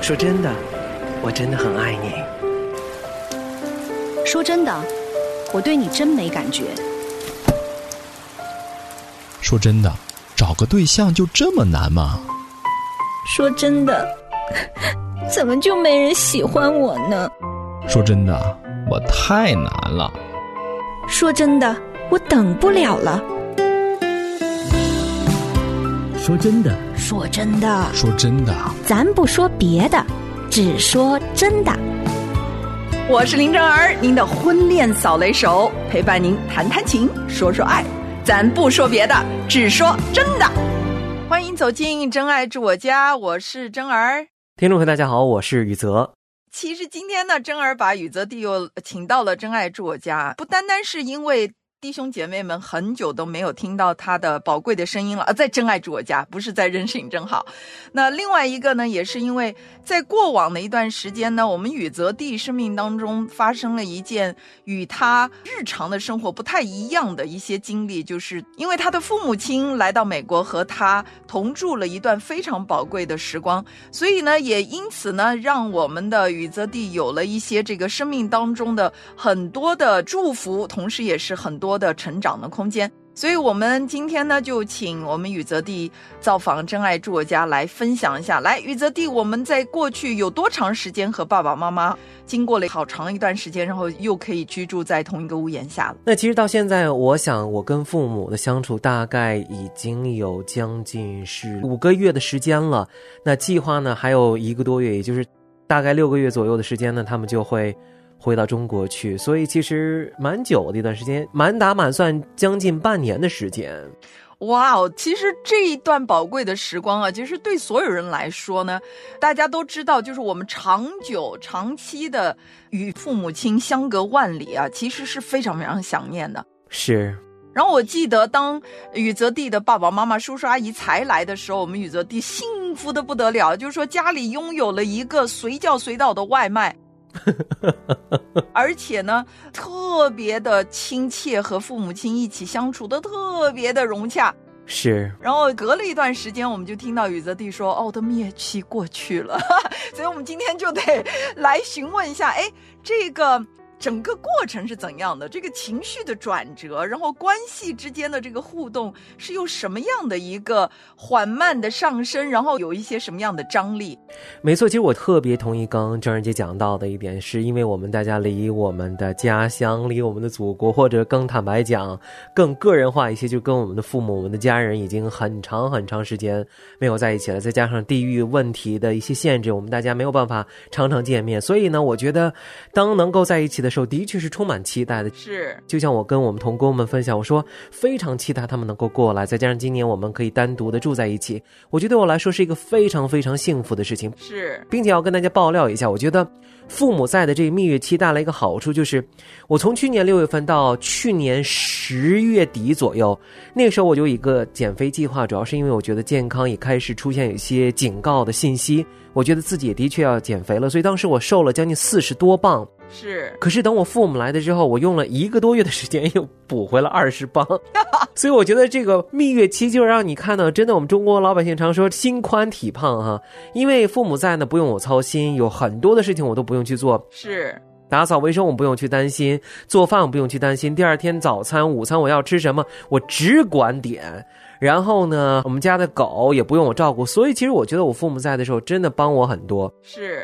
说真的，我真的很爱你。 说真的，我对你真没感觉。 说真的，找个对象就这么难吗？ 说真的，怎么就没人喜欢我呢？ 说真的，我太难了。 说真的，我等不了了。 说真的， 说真的， 说真的， 咱不说别的，只说真的。 我是林正儿，您的婚恋扫雷手，陪伴您谈谈情，说说爱，咱不说别的，只说真的。欢迎走进真爱住我家，我是真儿。 听众朋友大家好，我是宇泽。 其实今天呢，真儿把宇泽弟又请到了真爱住我家，不单单是因为弟兄姐妹们很久都没有听到他的宝贵的声音了，在真爱住我家，不是在认识你真好。那另外一个呢，也是因为在过往的一段时间呢，我们宇泽弟生命当中发生了一件与他日常的生活不太一样的一些经历，就是因为他的父母亲来到美国和他同住了一段非常宝贵的时光，所以呢，也因此呢，让我们的宇泽弟有了一些这个生命当中的很多的祝福，同时也是很多的成长的空间。所以我们今天呢，就请我们宇泽弟造访真爱住我家来分享一下。来，宇泽弟，我们在过去有多长时间和爸爸妈妈经过了好长一段时间，然后又可以居住在同一个屋檐下了？ 那其实到现在，我想我跟父母的相处大概已经有将近是5个月的时间了。那计划呢还有1个多月，也就是大概6个月左右的时间呢，他们就会回到中国去，所以其实蛮久的一段时间，满打满算将近半年的时间。 哇哦，其实这一段宝贵的时光啊，其实对所有人来说呢，大家都知道，就是我们长期的与父母亲相隔万里啊，其实是非常非常想念的。 是。 然后我记得当宇泽弟的爸爸妈妈叔叔阿姨才来的时候，我们宇泽弟幸福的不得了，就是说家里拥有了一个随叫随到的外卖而且呢特别的亲切，和父母亲一起相处的特别的融洽。 是。 然后隔了一段时间，我们就听到宇泽弟说我的蜜月期过去了所以我们今天就得来询问一下，这个整个过程是怎样的，这个情绪的转折，然后关系之间的这个互动是有什么样的一个缓慢的上升，然后有一些什么样的张力。 没错，其实我特别同意刚刚郑人姐讲到的一点，是因为我们大家离我们的家乡，离我们的祖国，或者更坦白讲更个人化一些，就跟我们的父母我们的家人已经很长时间没有在一起了，再加上地域问题的一些限制，我们大家没有办法常常见面，所以呢我觉得当能够在一起的时候的确是充满期待的。 是， 就像我跟我们同工们分享，我说非常期待他们能够过来，再加上今年我们可以单独的住在一起，我觉得对我来说是一个非常非常幸福的事情。 是， 并且要跟大家爆料一下，我觉得父母在的这个蜜月期带来一个好处，就是我从去年6月份到去年10月底左右，那个时候我就有一个减肥计划，主要是因为我觉得健康也开始出现有一些警告的信息，我觉得自己也的确要减肥了，所以当时我瘦了将近40多磅。 是， 可是等我父母来的之后，我用了1个多月的时间又补回了20磅所以我觉得这个蜜月期就让你看到，真的我们中国老百姓常说心宽体胖哈，因为父母在呢，不用我操心，有很多的事情我都不用去做。 是， 打扫卫生我不用去担心，做饭我不用去担心，第二天早餐午餐我要吃什么我只管点，然后呢我们家的狗也不用我照顾，所以其实我觉得我父母在的时候真的帮我很多。 是。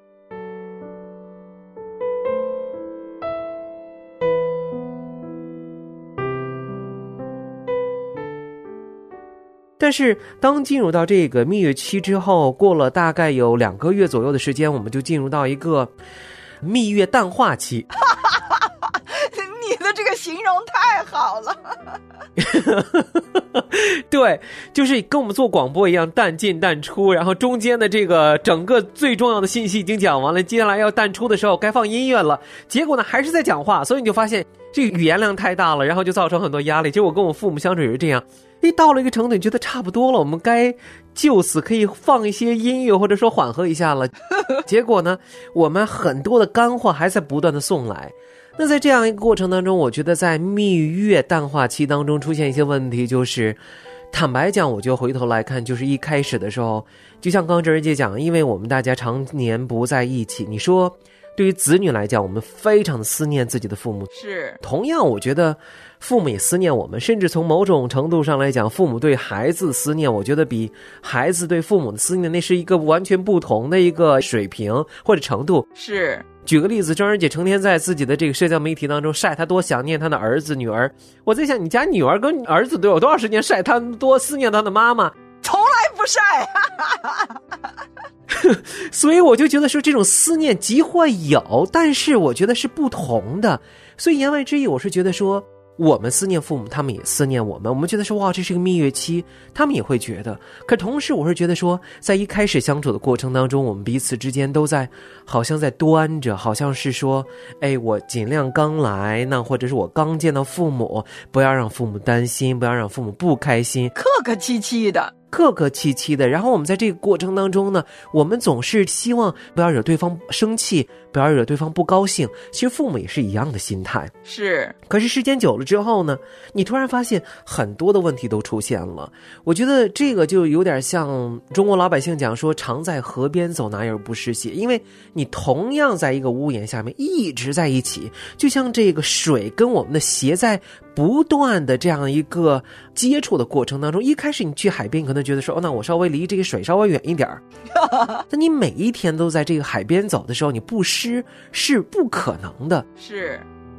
但是当进入到这个蜜月期之后，过了大概有2个月左右的时间，我们就进入到一个蜜月淡化期你的这个形容太好了对，就是跟我们做广播一样，淡进淡出，然后中间的这个整个最重要的信息已经讲完了，接下来要淡出的时候该放音乐了，结果呢还是在讲话，所以你就发现这个语言量太大了，然后就造成很多压力。其实我跟我父母相处也是这样，到了一个程度你觉得差不多了，我们该就此可以放一些音乐或者说缓和一下了结果呢我们很多的干货还在不断的送来。那在这样一个过程当中，我觉得在蜜月淡化期当中出现一些问题，就是坦白讲，我就回头来看，就是一开始的时候，就像刚刚郑人姐讲，因为我们大家常年不在一起，你说对于子女来讲，我们非常的思念自己的父母， 是同样我觉得父母也思念我们，甚至从某种程度上来讲，父母对孩子思念，我觉得比孩子对父母的思念那是一个完全不同的一个水平或者程度。 是， 举个例子，郑儿姐成天在自己的这个社交媒体当中晒她多想念她的儿子女儿，我在想你家女儿跟儿子都有多少时间晒她多思念她的妈妈？ 从来不晒所以我就觉得说这种思念极会有，但是我觉得是不同的。所以言外之意，我是觉得说我们思念父母，他们也思念我们，我们觉得说哇这是个蜜月期，他们也会觉得。可同时我是觉得说在一开始相处的过程当中，我们彼此之间都在好像在端着，好像是说我尽量刚来，那或者是我刚见到父母，不要让父母担心，不要让父母不开心， 客客气气的， 客客气气的。然后我们在这个过程当中呢，我们总是希望不要惹对方生气，不要惹对方不高兴。其实父母也是一样的心态， 是。 可是时间久了之后呢，你突然发现很多的问题都出现了。我觉得这个就有点像中国老百姓讲说常在河边走，哪有不湿鞋。因为你同样在一个屋檐下面一直在一起，就像这个水跟我们的鞋在不断的这样一个接触的过程当中，一开始你去海边可能觉得说那我稍微离这个水稍微远一点那你每一天都在这个海边走的时候，你不湿是不可能的。 是。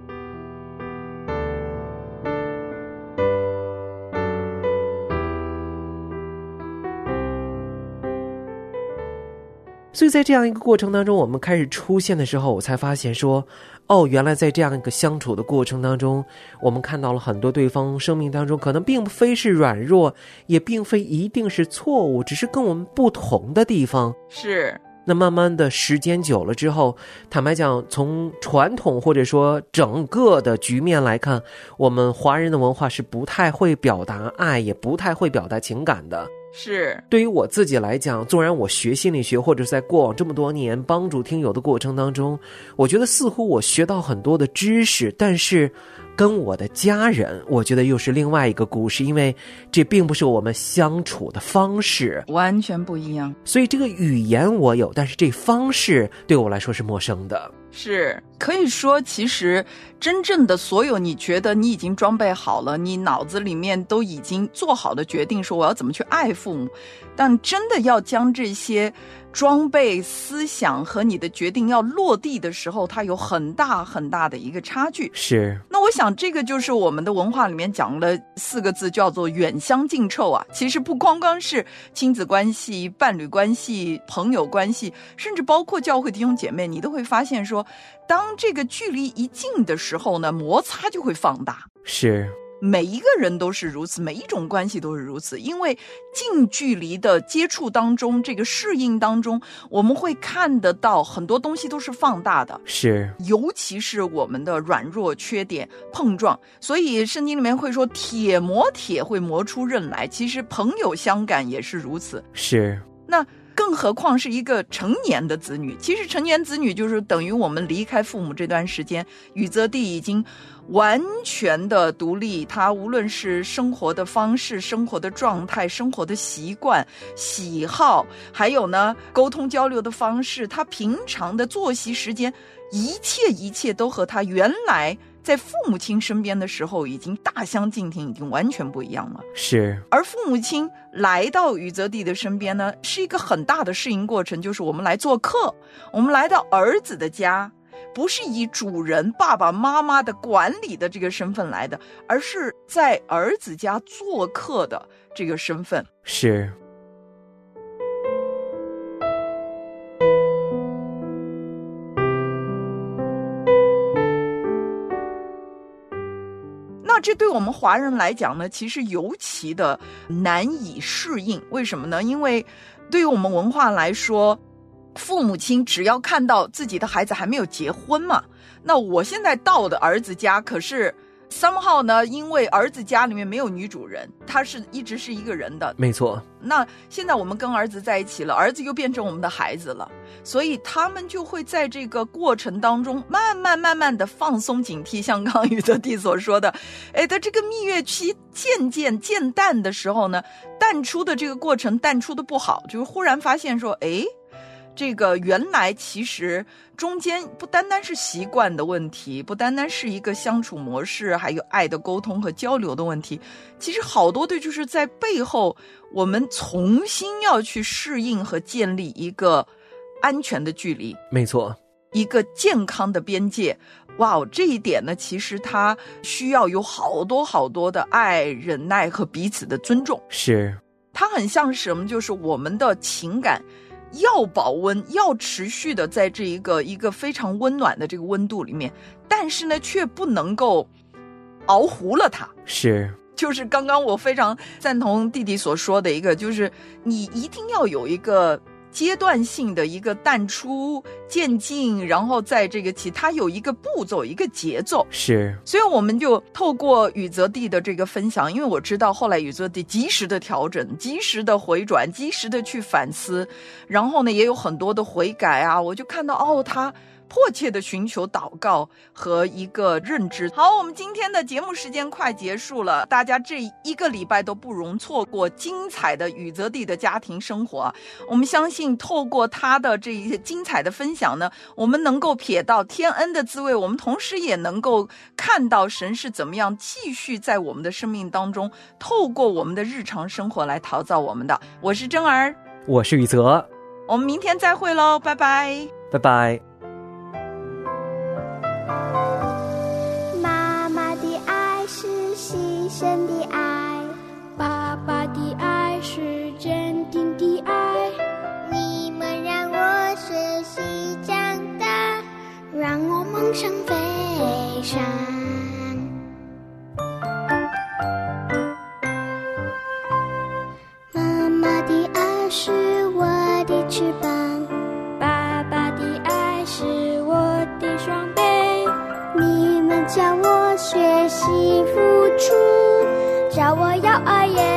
所以在这样一个过程当中，我们开始出现的时候，我才发现说原来在这样一个相处的过程当中，我们看到了很多对方生命当中可能并非是软弱，也并非一定是错误，只是跟我们不同的地方。 是。 那慢慢的时间久了之后，坦白讲，从传统或者说整个的局面来看，我们华人的文化是不太会表达爱，也不太会表达情感的。 是。 对于我自己来讲，纵然我学心理学，或者在过往这么多年帮助听友的过程当中，我觉得似乎我学到很多的知识，但是跟我的家人我觉得又是另外一个故事，因为这并不是我们相处的方式， 完全不一样。 所以这个语言我有，但是这方式对我来说是陌生的。 是，可以说其实真正的所有你觉得你已经装备好了，你脑子里面都已经做好的决定说我要怎么去爱父母，但真的要将这些装备思想和你的决定要落地的时候，它有很大很大的一个差距。 是。 那我想这个就是我们的文化里面讲了4个字，叫做远香近臭啊。其实不光光是亲子关系、伴侣关系、朋友关系，甚至包括教会弟兄姐妹，你都会发现说当这个距离一近的时候呢，摩擦就会放大。 是。 每一个人都是如此，每一种关系都是如此，因为近距离的接触当中，这个适应当中，我们会看得到很多东西都是放大的。 是。 尤其是我们的软弱、缺点碰撞，所以圣经里面会说铁磨铁会磨出刃来，其实朋友相感也是如此。 是。 那更何况是一个成年的子女，其实成年子女就是等于我们离开父母这段时间，宇泽地已经完全的独立，他无论是生活的方式、生活的状态、生活的习惯、喜好，还有呢沟通交流的方式，他平常的作息时间，一切都和他原来在父母亲身边的时候已经大相径庭，已经完全不一样了。 是。 而父母亲来到宇泽地的身边呢，是一个很大的适应过程，就是我们来做客，我们来到儿子的家，不是以主人爸爸妈妈的管理的这个身份来的，而是在儿子家做客的这个身份。 是。 那这对我们华人来讲呢，其实尤其的难以适应。为什么呢？因为对于我们文化来说，父母亲只要看到自己的孩子还没有结婚嘛，那我现在到的儿子家，可是 somehow 呢，因为儿子家里面没有女主人，他是一直是一个人的。 没错。 那现在我们跟儿子在一起了，儿子又变成我们的孩子了，所以他们就会在这个过程当中慢慢的放松警惕，像刚刚宇泽弟所说的，在这个蜜月期渐淡的时候呢，淡出的这个过程淡出的不好，就是忽然发现说，这个原来其实中间不单单是习惯的问题，不单单是一个相处模式，还有爱的沟通和交流的问题，其实好多的就是在背后我们重新要去适应和建立一个安全的距离。 没错。 一个健康的边界。哇，这一点呢，其实它需要有好多的爱、忍耐和彼此的尊重。 是。 它很像是什么？就是我们的情感要保温，要持续的在这一个非常温暖的这个温度里面，但是呢，却不能够熬糊了它。 是。 就是刚刚我非常赞同弟弟所说的一个，就是你一定要有一个阶段性的一个淡出渐进，然后在这个它有一个步骤，一个节奏。 是。 所以我们就透过宇泽弟的这个分享，因为我知道后来宇泽弟及时的调整，及时的回转，及时的去反思，然后呢也有很多的悔改啊，我就看到他迫切的寻求祷告和一个认知。好，我们今天的节目时间快结束了，大家这一个礼拜都不容错过精彩的宇泽弟的家庭生活。我们相信透过他的这一些精彩的分享呢，我们能够瞥到天恩的滋味，我们同时也能够看到神是怎么样继续在我们的生命当中透过我们的日常生活来陶造我们的。我是珍儿， 我是宇泽， 我们明天再会咯，拜拜。 拜拜。 妈妈的爱是牺牲的爱，爸爸的爱是坚定的爱，你们让我学习长大，让我梦想飞翔。妈妈的爱是我的翅膀，爸爸的爱是我的双臂，你们教我学习付出，教我要爱也